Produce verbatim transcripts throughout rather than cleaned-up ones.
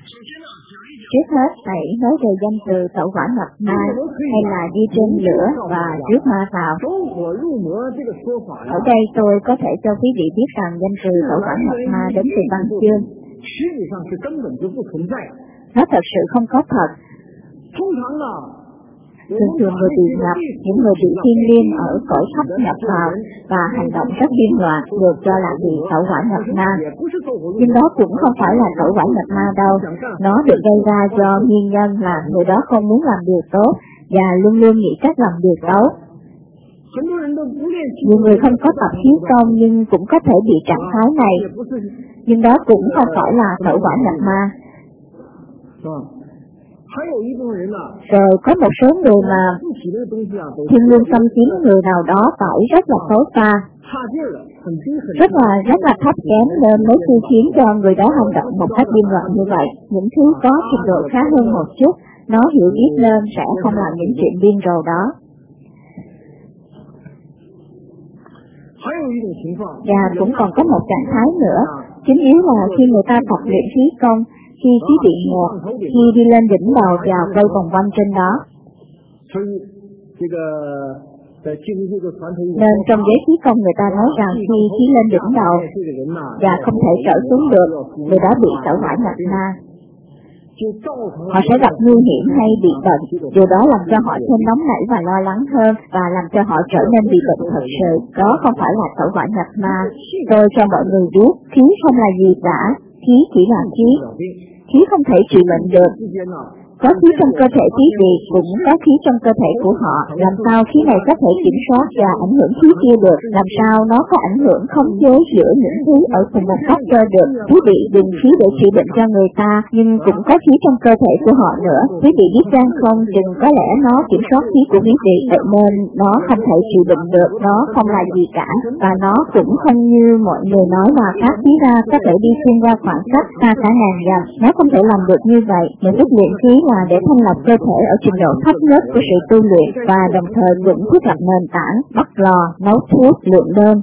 Trước hết hãy nói về danh từ tẩu hỏa nhập ma hay là đi trên lửa và rước ma vào. Ở đây tôi có thể cho quý vị biết rằng danh từ tẩu hỏa nhập ma đến từ văn chương. Nó thật sự không có thật. Thường thường người bị nhập, những người bị thiên liêng ở cõi thấp nhập vào và hành động rất điên loạn được cho là bị tẩu hỏa nhập ma. Nhưng đó cũng không phải là tẩu hỏa nhập ma đâu. Nó được gây ra do nguyên nhân là người đó không muốn làm điều tốt và luôn luôn nghĩ cách làm điều tốt. Nhiều người không có tập khí công nhưng cũng có thể bị trạng thái này. Nhưng đó cũng không phải là tẩu hỏa nhập ma. Rồi có một số người mà thiên lương xâm chiếm người nào đó phải rất là xấu xa, rất là rất là thấp kém nên mới khi khiến cho người đó hành động một cách điên loạn như vậy. Những thứ có trình độ khá hơn một chút, nó hiểu biết nên sẽ không làm những chuyện điên rồ đó. Và cũng còn có một trạng thái nữa, chính yếu là khi người ta tập luyện khí công, khi khí bị ngột, khi đi lên đỉnh đầu vào quay vòng quanh trên đó. Nên trong giới khí công người ta nói rằng khi khí lên đỉnh đầu và không thể trở xuống được, người đó bị tẩu hỏa nhập ma. Họ sẽ gặp nguy hiểm hay bị bệnh, điều đó làm cho họ thêm nóng nảy và lo lắng hơn và làm cho họ trở nên bị bệnh thật sự. Đó không phải là tẩu hỏa nhập ma. Tôi cho mọi người biết, khí không là gì cả, khí chỉ là khí. Khí không thể trị bệnh được. Có khí trong cơ thể quý vị cũng có khí trong cơ thể của họ. Làm sao khí này có thể kiểm soát và ảnh hưởng khí kia được? Làm sao nó có ảnh hưởng không chế giữa những thứ ở cùng một góc cơ được? Quý vị dùng khí để trị bệnh cho người ta, nhưng cũng có khí trong cơ thể của họ nữa. Quý vị biết chăng không, chừng có lẽ nó kiểm soát khí của quý vị, vậy nên nó không thể trị bệnh được. Nó không là gì cả, và nó cũng không như mọi người nói là phát khí ra có thể đi xuyên qua khoảng cách xa cả ngàn dặm. Nó không thể làm được như vậy. Những lúc luyện khí là để thanh lọc cơ thể ở trình độ thấp nhất của sự tu luyện và đồng thời cũng thiết lập nền tảng, bắt lò, nấu thuốc, luyện đơn.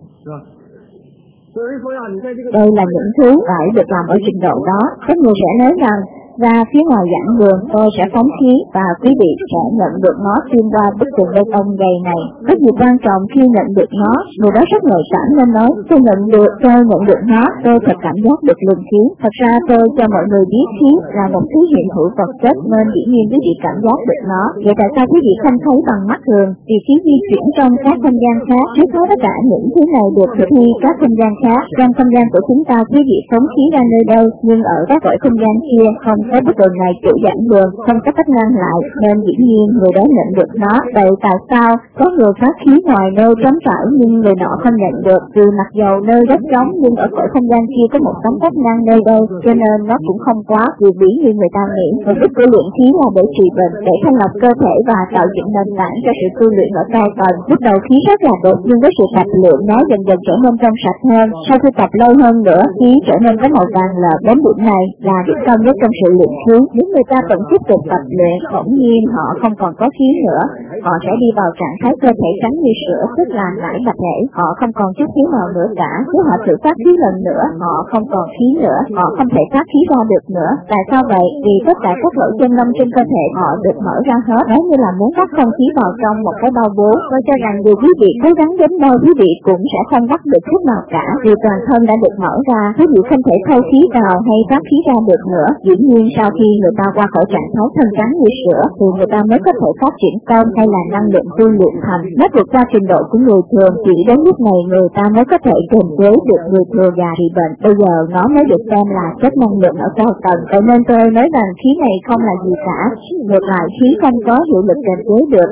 Đây là những thứ phải được làm ở trình độ đó. Các người sẽ nói rằng ra phía ngoài giảng đường tôi sẽ phóng khí và quý vị sẽ nhận được nó xuyên qua bức tường bê tông dày này. Rất nhiều quan trọng khi nhận được nó, người đó rất nhạy cảm nên nói tôi nhận được, tôi nhận được nó, tôi thật cảm giác được luồng khí. Thật ra tôi cho mọi người biết khí là một thứ hiện hữu vật chất nên dĩ nhiên quý vị cảm giác được nó. Vậy tại sao quý vị không thấy bằng mắt thường? Vì khí di chuyển trong các không gian khác, trước hết tất cả những thứ này được thực thi các không gian khác. Trong không gian của chúng ta quý vị phóng khí ra nơi đây, nhưng ở các cõi không gian kia không có bức tường này chủ giảng đường, không có cách ngăn lại, nên dĩ nhiên người đó nhận được nó. Vậy tại sao có người phát khí ngoài nơi trống trải nhưng người nọ không nhận được? Vì mặc dầu nơi đất trống nhưng ở cõi không gian kia có một tấm vách ngăn nơi đây, cho nên nó cũng không quá kỳ bí như người ta nghĩ. Mục đích của luyện khí là để trị bệnh, để thanh lọc cơ thể và tạo dựng nền tảng cho sự tu luyện ở cao tầng. Lúc đầu khí rất là đẹp, nhưng với sự tập luyện nó dần dần trở nên trong sạch hơn. Sau khi tập lâu hơn nữa, khí trở nên có màu vàng lợt. Đến điểm này là điểm cao nhất trong sự luyện khí. Nếu người ta vẫn tiếp tục tập luyện, bỗng nhiên họ không còn có khí nữa, họ sẽ đi vào trạng thái cơ thể trắng như sữa, tức là nải bạch nhảy, họ không còn chút khí nào nữa cả. Nếu họ thử phát khí lần nữa, họ không còn khí nữa, họ không thể phát khí ra được nữa. Tại sao vậy? Vì tất cả các lỗ chân lông trên cơ thể họ được mở ra hết, giống như là muốn bắt không khí vào trong một cái bao bố. Tôi cho rằng dù quý vị cố gắng đến đâu, quý vị cũng sẽ không bắt được chút nào cả, vì toàn thân đã được mở ra, quý vị không thể thâu khí vào hay phát khí ra được nữa. Dĩ nhiên sau khi người ta qua khỏi trạng thái thân trắng như sữa, thì người ta mới có thể phát triển công hay là năng lượng tu luyện thành. Nó vượt qua trình độ của người thường, chỉ đến lúc này người ta mới có thể kiềm chế được người thường và trị bệnh. Bây giờ nó mới được xem là chất năng lượng ở cao tầng. Vậy nên tôi nói rằng khí này không là gì cả. Ngược lại, khí không có hiệu lực kiềm chế được.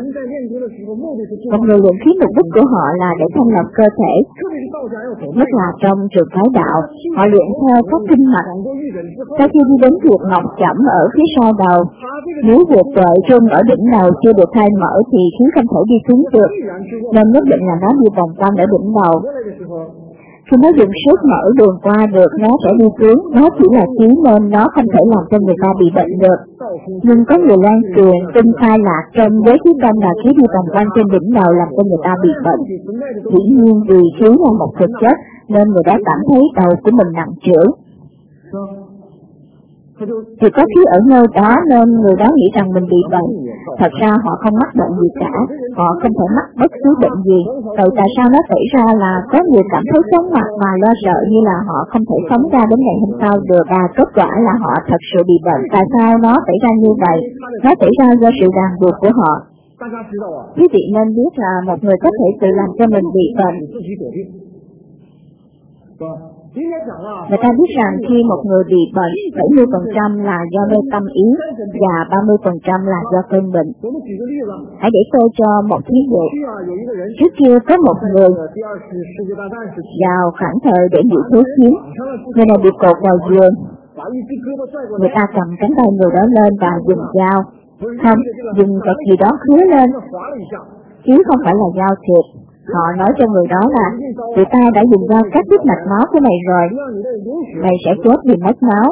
Một người luyện khí mục đích của họ là để thanh lọc cơ thể, nhất là trong trường phái đạo. Họ luyện theo các kinh mạch. Sau khi đi đến huyệt ngọc chẩm ở phía sau đầu, nếu huyệt tuệ trung ở đỉnh đầu chưa được khai mở thì khí không thể đi xuống được, nên nhất định là nó đi vòng quanh ở đỉnh đầu. Khi nó dùng sức mở đường qua được, nó sẽ đi xuống. Nó chỉ là khí nên nó không thể làm cho người ta bị bệnh được. Nhưng có người lan truyền tin sai lạc trong giới khí công là khí đi vòng quanh trên đỉnh đầu làm cho người ta bị bệnh. Dĩ nhiên vì khí là một thực chất nên người ta cảm thấy đầu của mình nặng trĩu. Thì có khí ở nơi đó nên người đó nghĩ rằng mình bị bệnh. Thật ra họ không mắc bệnh gì cả, họ không thể mắc bất cứ bệnh gì. Vậy tại sao nó xảy ra là có người cảm thấy chóng mặt mà lo sợ như là họ không thể sống ra đến ngày hôm sau được, và kết quả là họ thật sự bị bệnh. Tại sao nó xảy ra như vậy? Nó xảy ra do sự ràng buộc của họ. Quý vị nên biết là một người có thể tự làm cho mình bị bệnh. Người ta biết rằng khi một người bị bệnh, bảy mươi phần trăm là do nơi tâm ý và ba mươi phần trăm là do cơn bệnh. Hãy để tôi cho một ví dụ. Trước kia có một người vào khoảng thời để Mỹ Thế Chiến, người này bị cột vào giường. Người ta cầm cánh tay người đó lên và dùng dao, không, dùng cái gì đó khứa lên, chứ không phải là dao thiệt. Họ nói cho người đó là tụi ta đã dùng dao cắt đứt mạch máu của mày rồi, mày sẽ chết vì mất máu.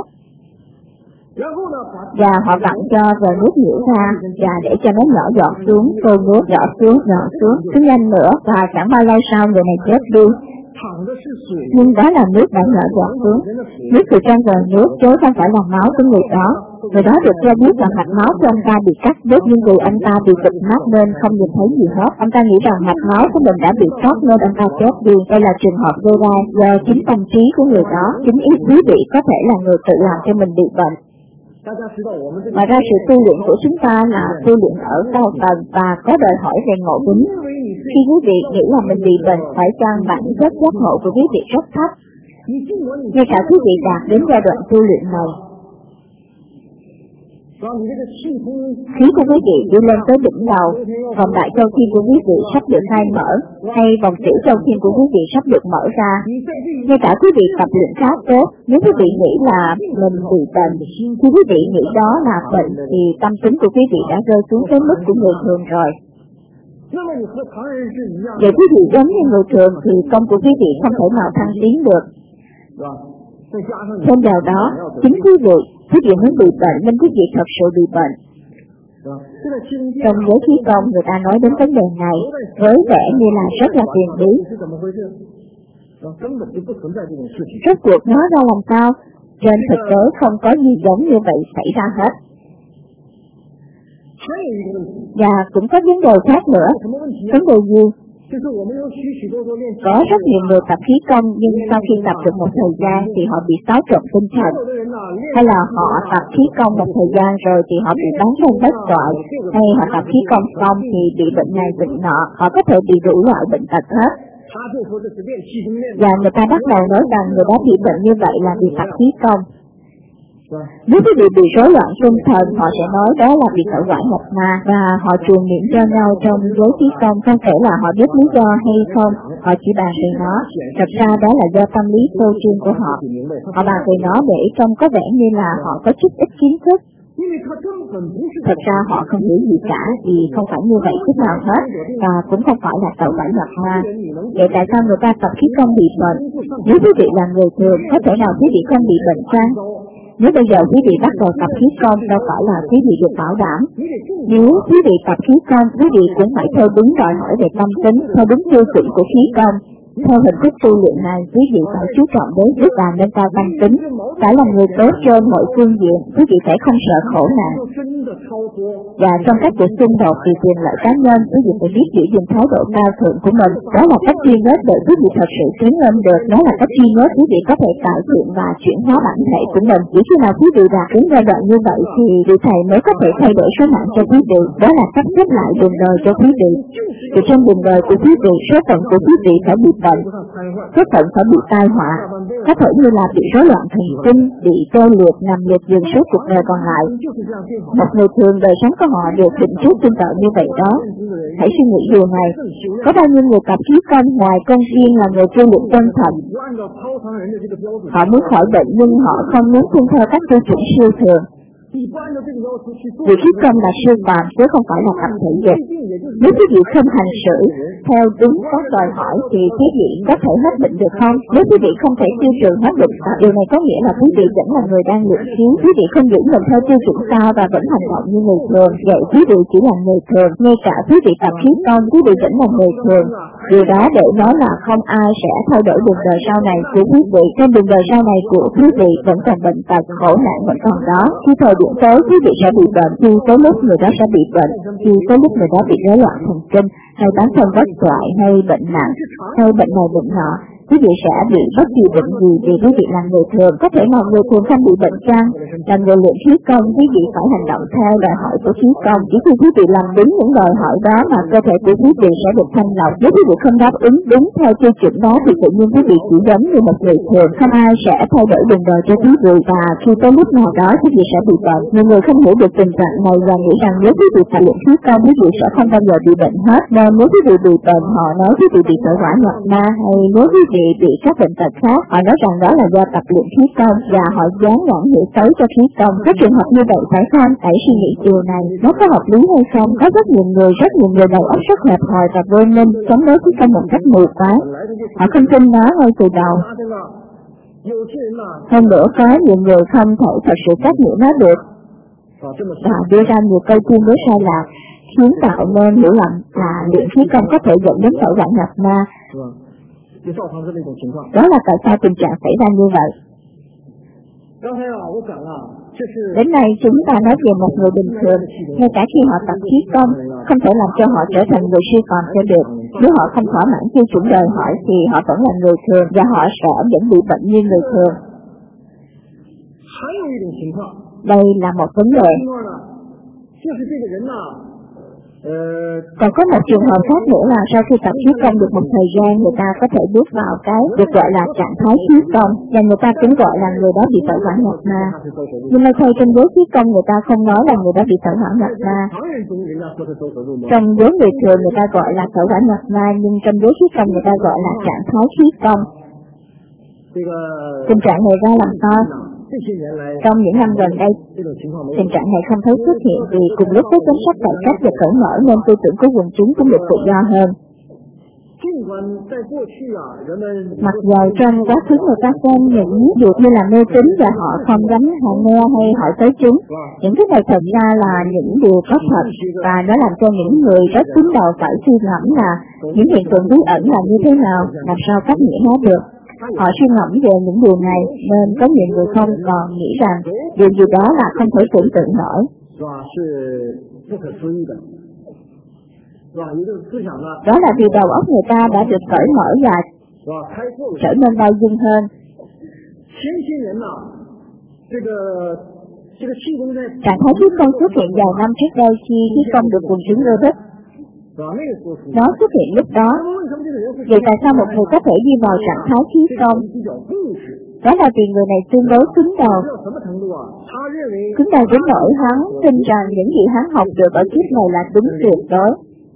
Và họ vặn cho rồi nước nhũ ra và để cho nó nhỏ giọt xuống, tô nước nhỏ xuống, nhỏ xuống, cứ nhanh nữa và chẳng bao lâu sau người này chết đi. Nhưng đó là nước đã nhỏ giọt xuống. Nước từ trong vòi nước chứ không phải là máu của người đó. Người đó được cho biết là mạch máu của anh ta bị cắt đứt, nhưng vì anh ta bị bịt mắt nên không nhìn thấy gì hết. Anh ta nghĩ rằng mạch máu của mình đã bị cắt nên anh ta chết đi. Đây là trường hợp gây ra do chính tâm trí của người đó. Chính ý quý vị có thể là người tự làm cho mình bị bệnh. Ngoài ra sự tu luyện của chúng ta là tu luyện ở cao tầng và có đòi hỏi về ngộ tính. Khi quý vị nghĩ là mình bị bệnh, phải chăng bản chất giác ngộ của quý vị rất thấp. Ngay cả quý vị đạt đến giai đoạn tu luyện này, khí của quý vị đi lên tới đỉnh đầu, vòng đại châu thiên của quý vị sắp được khai mở, hay vòng tiểu châu thiên của quý vị sắp được mở ra. Ngay cả quý vị tập luyện khá tốt, nếu quý vị nghĩ là mình bị bệnh, khi quý vị nghĩ đó là bệnh thì tâm tính của quý vị đã rơi xuống tới mức của người thường rồi. Vậy quý vị giống như người thường thì công của quý vị không thể nào thăng tiến được. Thêm vào đó, chính quý vị, quý vị mới bị bệnh nên quý vị thật sự bị bệnh. Trong giới khí công người ta nói đến vấn đề này với vẻ như là rất là huyền bí. Rốt cuộc nó ra làm sao? Trên thực tế không có gì giống như vậy xảy ra hết. Và cũng có vấn đề khác nữa. Vấn đề gì? Có rất nhiều người tập khí công nhưng sau khi tập được một thời gian thì họ bị xáo trộn tinh thần. Hay là họ tập khí công một thời gian rồi thì họ bị bán lên bất toại. Hay họ tập khí công xong thì bị bệnh này bệnh nọ. Họ có thể bị đủ loại bệnh tật hết. Và người ta bắt đầu nói rằng người đó bị bệnh như vậy là vì tập khí công. Nếu quý vị bị rối loạn tinh thần, họ sẽ nói đó là bị tẩu hỏa nhập ma, và họ truyền miệng cho nhau trong giới khí công, không thể là họ biết lý do hay không, họ chỉ bàn về nó. Thật ra đó là do tâm lý sâu chuyên của họ. Họ bàn về nó để trông có vẻ như là họ có chút ít kiến thức. Thật ra họ không hiểu gì cả, vì không phải như vậy chút nào hết, và cũng không phải là tẩu hỏa nhập ma. Vậy tại sao người ta tập khí công bị bệnh? Nếu quý vị là người thường, có thể nào quý vị không bị bệnh chăng? Nếu bây giờ quý vị bắt đầu tập khí công, đâu phải là quý vị được bảo đảm. Nếu quý vị tập khí công, quý vị cũng phải theo đúng đòi hỏi về tâm tính, theo đúng tiêu chuẩn của khí công. Theo hình thức tu luyện này, quý vị phải chú trọng đến đức và nâng cao tâm tính. Phải là người tốt trên mọi phương diện, quý vị phải không sợ khổ nạn. Và trong các cuộc xung đột vì quyền lợi cá nhân, quý vị phải biết giữ gìn thái độ cao thượng của mình. Đó là cách duy nhất để quý vị thật sự tiến lên được. Đó là cách duy nhất quý vị có thể cải thiện và chuyển hóa bản thể của mình. Chỉ khi nào quý vị đạt đến giai đoạn như vậy thì vị thầy mới có thể thay đổi số mạng cho quý vị. Đó là sắp xếp lại đường đời cho quý vị. Từ trong đường đời của quý vị, số phận của quý vị phải bị bệnh, số phận phải bị tai họa, có thể như là bị rối loạn thần kinh, bị tê liệt, nằm liệt giường suốt cuộc đời còn lại. Một người thường đời sống của họ được định trước tương tự như vậy đó. Hãy suy nghĩ điều này. Có bao nhiêu người tập khí công ngoài công viên là người tu luyện chân thành. Họ muốn khỏi bệnh nhưng họ không muốn tuân theo các tiêu chuẩn siêu thường. Vị khí công là siêu phàm chứ không phải là tập thể dục. Nếu quý vị không hành xử theo đúng các đòi hỏi thì quý vị có thể hết bệnh được không? Nếu quý vị không thể tiêu trừ hết bệnh, điều này có nghĩa là quý vị vẫn là người đang luyện khí. Quý vị không giữ mình theo tiêu chuẩn cao và vẫn hành động như người thường. Vậy quý vị chỉ là người thường. Ngay cả quý vị tập khí công, quý vị vẫn là người thường. Điều đó để nói là không ai sẽ thay đổi đường đời sau này của quý vị. Trên đường đời sau này của quý vị vẫn còn bệnh tật, khổ nạn vẫn còn đó. Khi thời điểm tới quý vị sẽ bị bệnh, khi tới lúc người đó sẽ bị bệnh, khi tới lúc người đó bị rối loạn thần kinh, hay bán thân bất toại, hay bệnh nặng, hay bệnh này bệnh nọ. Quý vị sẽ bị bất kỳ bệnh gì vì quý vị là người thường. Có thể là người thường không bị bệnh chăng? Là người luyện khí công, quý vị phải hành động theo đòi hỏi của khí công. Chỉ khi quý vị làm đúng những đòi hỏi đó mà cơ thể của quý vị sẽ được thanh lọc. Nếu quý vị không đáp ứng đúng theo tiêu chuẩn đó thì tự nhiên quý vị chỉ giống như một người thường. Không ai sẽ thay đổi đường đời cho quý vị, và khi tới lúc nào đó quý vị sẽ bị bệnh. Nhiều người không hiểu được tình trạng này và nghĩ rằng nếu quý vị tập luyện khí công quý vị sẽ không bao giờ bị bệnh hết. Nên nếu quý vị bị bệnh họ nói quý vị bị tẩu hỏa nhập ma, hay nếu quý vị bị các bệnh tật khác họ nói rằng đó là do tập luyện khí công và họ dán nhãn hiệu xấu cho khí công. Có trường hợp như vậy phải không? Hãy suy nghĩ điều này nó có hợp lý hay không? Có rất nhiều người rất nhiều người đầu óc rất hẹp hòi và vô minh chống đối khí công một cách mù quáng. Họ không tin nó ngay từ đầu. Hơn nữa có nhiều người không thể thật sự cách nghĩa nó được và đưa ra nhiều câu tuyên bố sai lạc khiến tạo nên hiểu lầm là luyện khí công có thể dẫn đến tẩu hỏa nhập ma. Đó là tại sao tình trạng xảy ra như vậy. Đến nay chúng ta nói về một người bình thường, ngay cả khi họ tập khí công, không thể làm cho họ trở thành người siêu phàm cho được. Nếu họ không thỏa mãn tiêu chuẩn đòi hỏi thì họ vẫn là người thường và họ sẽ vẫn bị bệnh như người thường. Đây là một vấn đề. Còn có một trường hợp khác nữa là sau khi tập khí công được một thời gian, người ta có thể bước vào cái được gọi là trạng thái khí công, và người ta cũng gọi là người đó bị tẩu hỏa nhập ma. Nhưng mà thôi trong giới khí công người ta không nói là người đó bị tẩu hỏa nhập ma. Trong giới người thường người ta gọi là tẩu hỏa nhập ma, nhưng trong giới khí công người ta gọi là trạng thái khí công. Tình trạng này ra làm sao? Trong những năm gần đây, tình trạng này không thấy xuất hiện vì cùng lúc với chính sách cải cách và cởi mở nên tư tưởng của quần chúng cũng được tự do hơn. Mặc dù trong quá khứ người ta xem những việc như là mê tín và họ không dám họ nghe hay hỏi tới chúng, những cái này thật ra là những điều có thật và nó làm cho những người rất cứng đầu phải suy ngẫm là những hiện tượng bí ẩn là như thế nào, làm sao cách nghĩa nó được. Họ suy ngẫm về những điều này nên có nhiều người không còn nghĩ rằng điều gì đó là không thể tưởng tượng nổi. Đó là vì đầu óc người ta đã được cởi mở và trở nên bao dung hơn. Trạng thái khí công xuất hiện vài năm trước đây khi khí công được quần chúng ưa thích. Nó xuất hiện lúc đó. Vậy tại sao một người có thể đi vào trạng thái khí công? Đó là vì người này tương đối cứng đầu. Cứng đầu đến nỗi hắn tin rằng những gì hắn học được ở kiếp này là đúng tuyệt đối.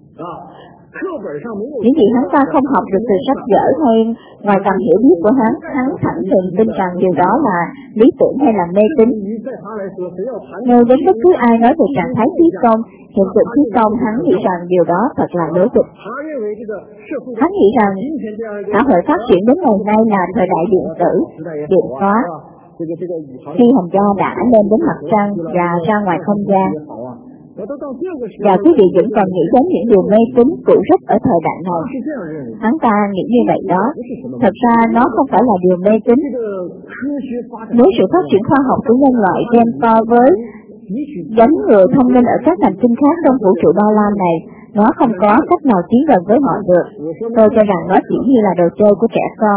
Những gì hắn ta không học được từ sách vở hay ngoài tầm hiểu biết của hắn, hắn thẳng thừng tin rằng điều đó là lý tưởng hay là mê tín. Nếu đến bất cứ ai nói về trạng thái khí công, hiện tượng khí công, hắn nghĩ rằng điều đó thật là đối nghịch. Hắn nghĩ rằng xã hội phát triển đến ngày nay là thời đại điện tử, điện hóa. Khi hành gia đã lên đến mặt trăng và ra ngoài không gian. Và quý vị vẫn còn nghĩ đến những điều mê tín cũ rích ở thời đại này. Hắn ta nghĩ như vậy đó. Thật ra nó không phải là điều mê tín. Nếu sự phát triển khoa học của nhân loại đem so với đánh người thông minh ở các hành tinh khác trong vũ trụ bao la này, nó không có cách nào tiến gần với họ được. Tôi cho rằng nó chỉ như là đồ chơi của trẻ con.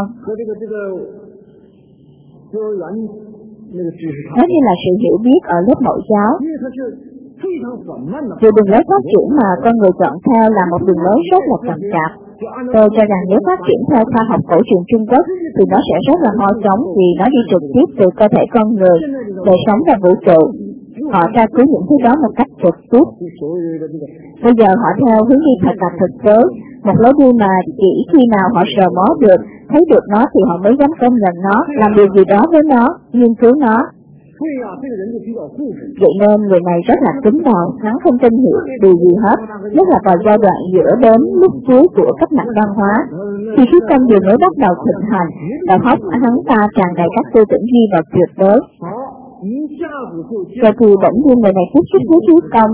Nó như là sự hiểu biết ở lớp mẫu giáo. Vì đường lối phát triển mà con người chọn theo là một đường lối rất là chậm chạp. Tôi cho rằng nếu phát triển theo khoa học cổ truyền Trung Quốc thì nó sẽ rất là mau chóng vì nó đi trực tiếp từ cơ thể con người, đời sống và vũ trụ. Họ tra cứu những thứ đó một cách trực tiếp. Bây giờ họ theo hướng đi thật là thực tế, một lối đi mà chỉ khi nào họ sờ mó được, thấy được nó thì họ mới dám công nhận nó, làm điều gì đó với nó, nghiên cứu nó. Vậy nên người này rất là cứng đầu, hắn không tin hiểu điều gì hết, nhất là vào giai đoạn giữa đến lúc cuối của cách mạng văn hóa. Khi khí công vừa mới bắt đầu thịnh hành, đầu óc hắn ta tràn đầy các tư tưởng duy vật tuyệt đối. Rồi thì bỗng nhiên người này tiếp xúc với khí công.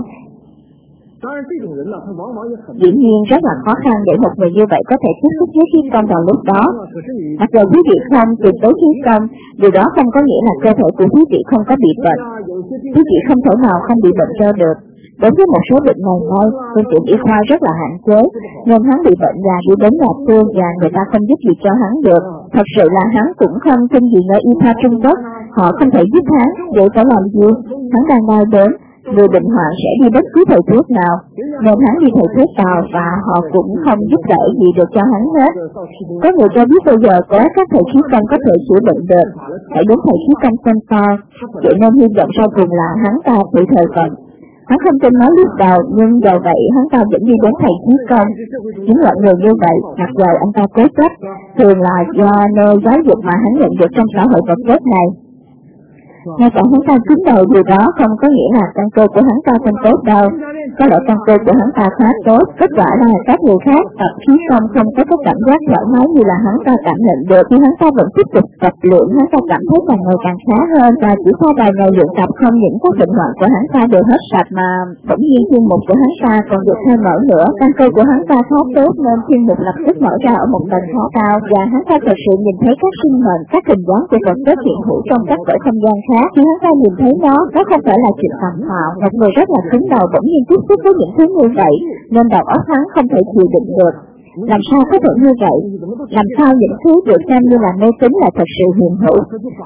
Dĩ nhiên rất là khó khăn để một người như vậy có thể tiếp xúc với khí công vào lúc đó. Mặc dù quý vị không tuyệt đối khí công, điều đó không có nghĩa là cơ thể của quý vị không có bị bệnh. Quý vị không thể nào không bị bệnh cho được. Đối với một số bệnh này đây, phương tiện y khoa rất là hạn chế, nên hắn bị bệnh và đi đến nhà thương và người ta không giúp gì cho hắn được. Thật sự là hắn cũng không tin gì nơi y khoa Trung Quốc, họ không thể giúp hắn, vậy phải làm gì? Hắn đang đau đớn, người bệnh hoạn sẽ đi bất cứ thầy thuốc nào, nên hắn đi thầy thuốc nào và họ cũng không giúp đỡ gì được cho hắn hết. Có người cho biết bây giờ có các thầy khí công có thể chữa bệnh được, hãy đến thầy khí công xem sao, vậy nên hy vọng sau cùng là hắn ta bị thời vận. Hắn không tin nói lúc đầu, nhưng giờ vậy hắn ta vẫn đi đến thầy khí công. Những loại người như vậy, mặc dù anh ta cố chấp, thường là do nơi giáo dục mà hắn nhận được trong xã hội vật chất này. Ngay cả hắn ta cứng đầu điều đó không có nghĩa là căn cơ của hắn ta không tốt đâu. Có lẽ căn cơ của hắn ta khá tốt, kết quả là các người khác tập khí công không có cái cảm giác thoải mái như là hắn ta cảm nhận được, nhưng hắn ta vẫn tiếp tục tập luyện, hắn ta cảm thấy càng ngày càng khá hơn, và chỉ sau vài ngày luyện tập không những các bệnh hoạn của hắn ta đều hết sạch mà bỗng nhiên chuyên mục của hắn ta còn được thêm mở nữa. Căn cơ của hắn ta khá tốt nên chuyên mục lập tức mở ra ở một tầng khá cao, và hắn ta thật sự nhìn thấy các sinh mệnh, các hình dáng của vật chất hiện hữu trong các cõi không gian khác. Khi hắn ta nhìn thấy nó, nó không phải là chuyện tầm mạo. Một người rất là cứng đầu bỗng nhiên tiếp xúc với những thứ như vậy, nên đầu óc hắn không thể chịu đựng được. Làm sao có thể như vậy? Làm sao những thứ được xem như là mê tín là thật sự hiện hữu?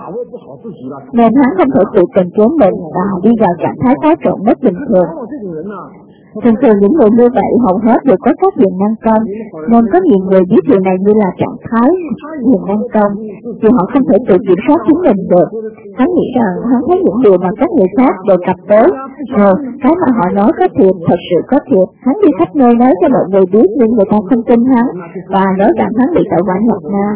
Nên hắn không thể tự kiềm chế mình và đi vào trạng thái xáo trộn bất bình thường. Thường thường những người như vậy hầu hết đều có các quyền năng công, nên có nhiều người biết điều này như là trạng thái quyền năng công, thì họ không thể tự kiểm soát chính mình được. Hắn nghĩ rằng hắn thấy những điều mà các người khác đề cập tới, rồi cái mà họ nói có thiệt, thật sự có thiệt. Hắn đi khắp nơi nói cho mọi người biết nhưng người ta không tin hắn, và nói rằng hắn bị tẩu hỏa nhập ma.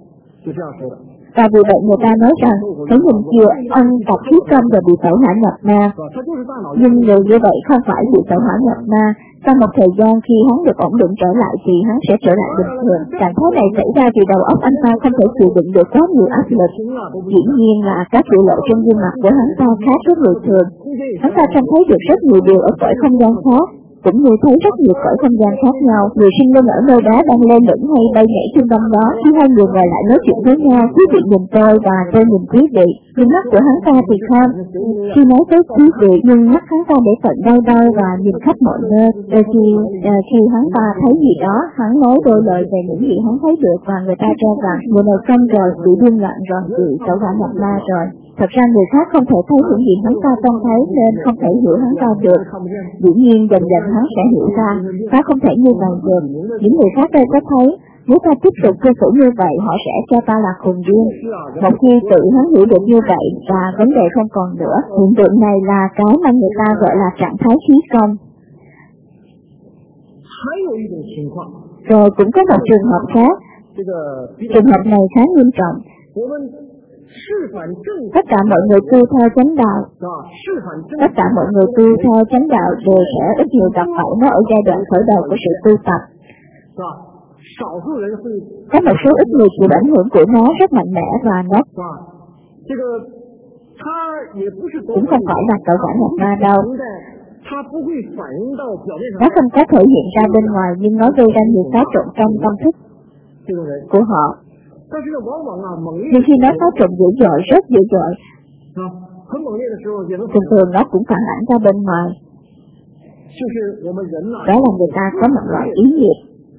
Và vì vậy người ta nói rằng phải nhìn chiều ăn tập khí công rồi bị tẩu hỏa nhập ma. Nhưng người như vậy không phải bị tẩu hỏa nhập ma. Sau một thời gian khi hắn được ổn định trở lại thì hắn sẽ trở lại bình thường. Trạng thái này xảy ra vì đầu óc anh ta không thể chịu đựng được quá nhiều áp lực. Dĩ nhiên là các biểu lộ trên gương mặt của hắn ta khác với người thường. Hắn ta trông thấy được rất nhiều điều ở cõi không gian khác, cũng như thấy rất nhiều cõi không gian khác nhau. Người sinh linh ở nơi đó đang lơ lửng hay bay nhảy trên đông đó. Khi hai người ngồi lại nói chuyện với nhau, quý vị nhìn tôi và tôi nhìn quý vị. Nhưng mắt của hắn ta thì không. Khi nói tới quý vị, nhưng mắt hắn ta để tận đau đau và nhìn khắp mọi nơi. Đôi khi à, khi hắn ta thấy gì đó, hắn nói đôi lời về những gì hắn thấy được, và người ta cho rằng người này xong rồi, bị điên loạn rồi, bị tẩu hỏa nhập ma rồi. Thật ra người khác không thể thấy những gì hắn ta không thấy nên không thể hiểu hắn ta được. Dĩ nhiên dần dần hắn sẽ hiểu ra, ta không thể như vậy được. Những người khác đây có thấy, nếu ta tiếp tục cư xử như vậy họ sẽ cho ta là khùng điên. Một khi tự hắn hiểu được như vậy và vấn đề không còn nữa, hiện tượng này là cái mà người ta gọi là trạng thái khí công. Rồi cũng có một trường hợp khác. Trường hợp này khá nghiêm trọng. Tất cả mọi người tu theo chánh đạo, tất cả mọi người tu theo chánh đạo đều sẽ ít nhiều gặp phải nó ở giai đoạn khởi đầu của sự tu tập. Có một số ít người chịu ảnh hưởng của nó rất mạnh mẽ và nó cũng không phải là tẩu hỏa nhập ma đâu. Nó không có thể hiện ra bên ngoài nhưng nó gây ra nhiều xáo trộn trong tâm thức của họ. Nhưng khi nó xáo trộn dữ dội, rất dữ dội, thường thường nó cũng phản ảnh ra bên ngoài. Đó là người ta có một loại ý nghiệp.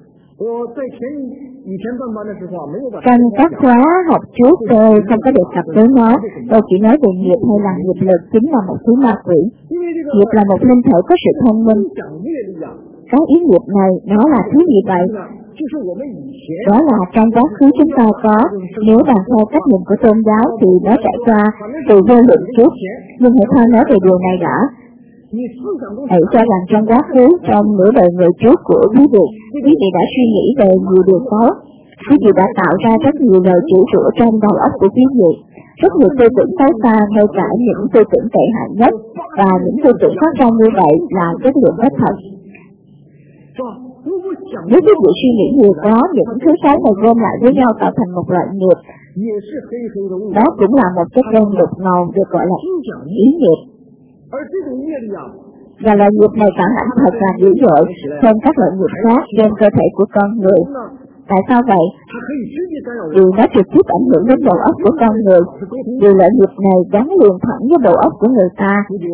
Trong các khóa học trước tôi không có đề cập tới nó, tôi chỉ nói về nghiệp hay là nghiệp lực chính là một thứ ma quỷ. Nghiệp là một linh thể có sự thông minh. Cái ý nghiệp này nó là thứ gì vậy? Đó là trong quá khứ chúng ta có, nếu bàn theo cách nhìn của tôn giáo thì nó trải qua từ vô lượng trước, nhưng hãy thôi nói về điều này đã. Hãy cho rằng trong quá khứ, trong nửa đời người trước của quý vị, quý vị đã suy nghĩ về nhiều điều tốt, quý vị đã tạo ra rất nhiều lời chửi rủa trong đầu óc của quý vị. Rất nhiều tư tưởng xấu xa, ngay cả những tư tưởng tệ hại nhất, và những tư tưởng phát ra như vậy là chất lượng rất thật. Nếu quý vị suy nghĩ nhiều quá, những thứ xấu này gom lại với nhau tạo thành một loại nghiệp. Đó cũng là một chất đen đục ngầu được gọi là ý nghiệp. Và loại nghiệp này phản ảnh thật là dữ dội hơn các loại nghiệp khác trên cơ thể của con người. Tại sao vậy? Vì nó trực tiếp ảnh hưởng đến đầu óc của con người. Vì loại nghiệp này gắn liền thẳng với đầu óc của người ta.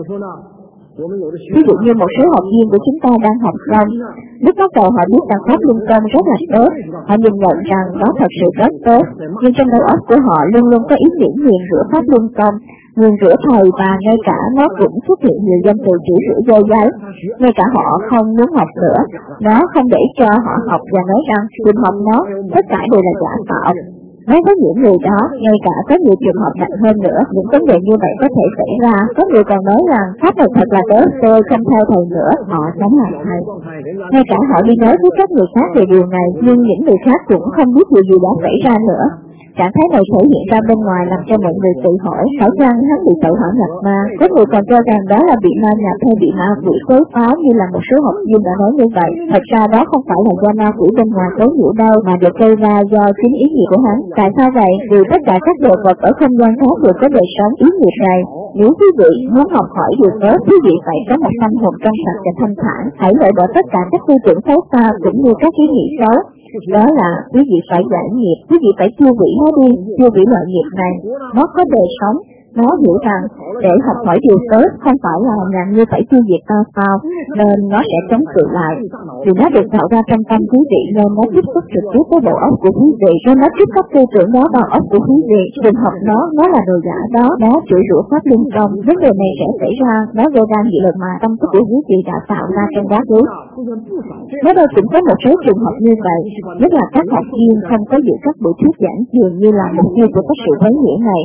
Ví dụ như một số học viên của chúng ta đang học xong, lúc bắt đầu họ biết rằng pháp luân công rất là tốt, họ nhìn nhận rằng nó thật sự rất tốt, nhưng trong đầu óc của họ luôn luôn có ý nghĩ nguyền rủa pháp luân công, nguyền rủa thầy, và ngay cả nó cũng xuất hiện nhiều danh từ chửi rủa dơ dáy. Ngay cả họ không muốn học nữa, nó không để cho họ học và nói rằng đừng học nó, tất cả đều là giả tạo. Nói với những người đó, ngay cả có nhiều trường hợp nặng hơn nữa, những vấn đề như vậy có thể xảy ra. Có người còn nói rằng pháp này thật là tốt, tôi không theo thầy nữa, họ sống lại thầy. Ngay cả họ đi nói với các người khác về điều này, nhưng những người khác cũng không biết điều gì đã xảy ra nữa. Trạng thái này thể hiện ra bên ngoài làm cho mọi người tự hỏi, phải chăng hắn bị tự hỏa nhập ma? Có người còn cho rằng đó là bị ma nhập hay bị ma quỷ quấy phá như là một số học viên đã nói như vậy. Thật ra đó không phải là do ma quỷ bên ngoài quấy nhiễu đâu, mà được gây ra do chính ý nghĩa của hắn. Tại sao vậy? Vì tất cả các đồ vật ở không gian khác đều có đời sống ý nghiệp này. Nếu quý vị muốn học hỏi điều tốt, quý vị phải có một tâm hồn trong sạch và thanh thản. Hãy loại bỏ tất cả các tư tưởng xấu xa cũng như các ý nghĩ xấu. Đó là quý vị phải giải nghiệp, quý vị phải tiêu hủy nó đi, tiêu hủy loại nghiệp này. Nó có đời sống, nó hiểu rằng để học hỏi điều tốt không phải là làm như phải tiêu diệt ta sao, nên nó sẽ chống cự lại. Vì nó được tạo ra trong tâm quý vị nên nó tiếp xúc trực tiếp với bộ óc của quý vị, nên nó tiếp các tư tưởng đó vào óc của quý vị. Đừng học nó, nó là đồ giả đó, nó chửi rủa pháp luân công. Vấn đề này sẽ xảy ra, nó gây ra nghị lực mà tâm thức của quý vị đã tạo ra trong quá khứ. Nó đâu cũng có một số trường hợp như vậy, nhất là các học viên không có dự các buổi thuyết giảng dường như là mục tiêu của các sự quấy nhiễu này.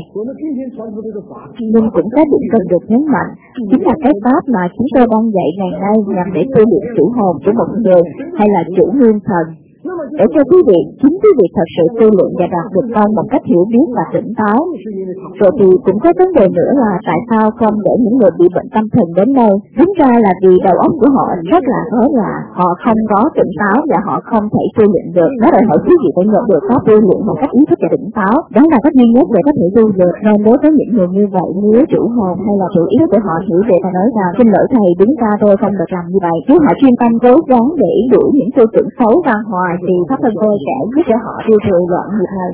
Nhưng cũng có điểm cần được nhấn mạnh, chính là cái pháp mà chúng tôi đang dạy ngày nay nhằm để tu luyện chủ hồn của một người hay là chủ nguyên thần. Để cho quý vị, chính quý vị thật sự tu luyện và đạt được con một cách hiểu biết và tỉnh táo. Rồi thì cũng có vấn đề nữa là tại sao không để những người bị bệnh tâm thần đến đây. Đúng ra là vì đầu óc của họ rất là rối loạn, họ không có tỉnh táo và họ không thể tu luyện được. Nó đòi hỏi quý vị phải nhận được pháp tu luyện một cách ý thức và tỉnh táo. Đó là cách duy nhất để có thể tu được. Nên đối với những người như vậy, nếu chủ hồn hay là chủ ý thức của họ hiểu về và nói rằng xin lỗi thầy, đúng ra tôi không được làm như vậy. Nếu họ chuyên tâm cố gắng để đuổi những tư tưởng xấu ra ngoài thì pháp thân tôi sẽ giúp cho họ tiêu trừ loạn nghiệp này.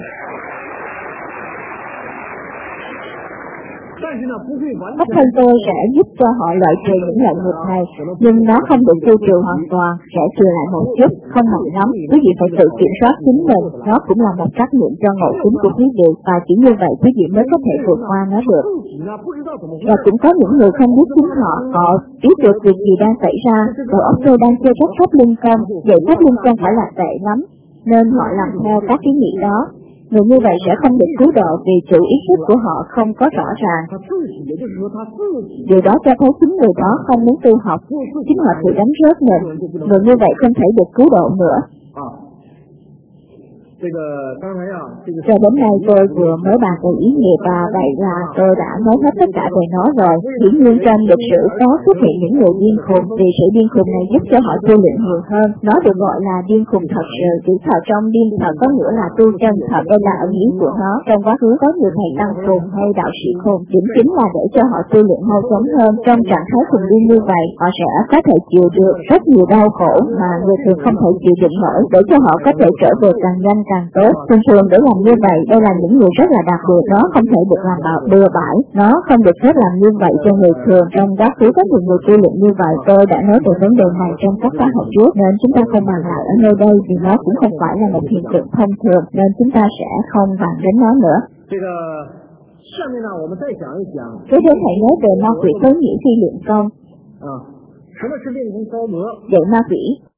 Pháp thân tôi sẽ giúp cho họ loại trừ những loại nghiệp này, nhưng nó không được tiêu trừ hoàn toàn, sẽ trừ lại một chút, không mạnh lắm. Quý vị phải tự kiểm soát chính mình, nó cũng là một trách nhiệm cho ngộ tính của quý vị, và chỉ như vậy quý vị mới có thể vượt qua nó được. Và cũng có những người không biết chính họ, họ biết được việc gì đang xảy ra, đầu óc tôi đang chơi các pháp luân công, vậy pháp luân công phải là tệ lắm, nên họ làm theo các ý nghĩ đó. Người như vậy sẽ không được cứu độ vì chủ ý thức của họ không có rõ ràng. Điều đó cho thấy chính người đó không muốn tu học, chính họ tự đánh rớt mình. Người như vậy không thể được cứu độ nữa. Cho đến nay tôi vừa mới bàn về ý nghiệp và vậy là tôi đã nói hết tất cả về nó rồi. Dĩ nhiên trong lịch sử có xuất hiện những người điên khùng, vì sự điên khùng này giúp cho họ tu luyện nhiều hơn. Nó được gọi là điên khùng thật sự. Chữ thật trong điên thật có nghĩa là tu chân thật, đây là ẩn ý của nó. Trong quá khứ có nhiều thầy tăng khùng hay đạo sĩ khùng, chính chính là để cho họ tu luyện mau chóng hơn. Trong trạng thái khùng điên như vậy, họ sẽ có thể chịu được rất nhiều đau khổ mà người thường không thể chịu đựng nổi, để cho họ có thể trở về càng nhanh càng tốt. Thường thường để làm như vậy, đây là những người rất là đặc biệt, nó không thể được làm bạo bừa bãi, nó không được phép làm như vậy cho người thường. Trong quá khứ có nhiều người tu luyện như vậy, tôi đã nói về vấn đề này trong các khóa học trước, nên chúng ta không bàn lại ở nơi đây vì nó cũng không phải là một hiện tượng thông thường, nên chúng ta sẽ không bàn đến nó nữa. Tiếp đến hãy nói về ma quỷ tối nghĩa khi luyện công. Vậy ma quỷ